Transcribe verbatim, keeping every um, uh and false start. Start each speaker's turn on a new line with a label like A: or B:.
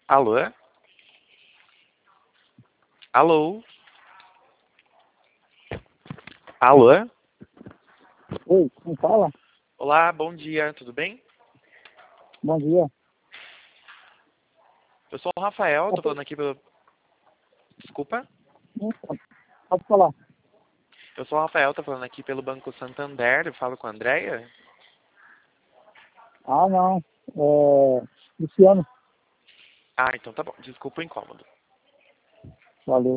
A: Alô? Alô? Alô?
B: Oi, quem fala?
A: Olá, bom dia, tudo bem?
B: Bom dia.
A: Eu sou o Rafael, tô
B: Opa,
A: falando aqui pelo... Desculpa?
B: então, pode falar.
A: Eu sou o Rafael, tô falando aqui pelo Banco Santander, eu falo com a Andrea.
B: Ah, não. É, Luciano,
A: Ah, então tá bom, desculpa o incômodo.
B: valeu.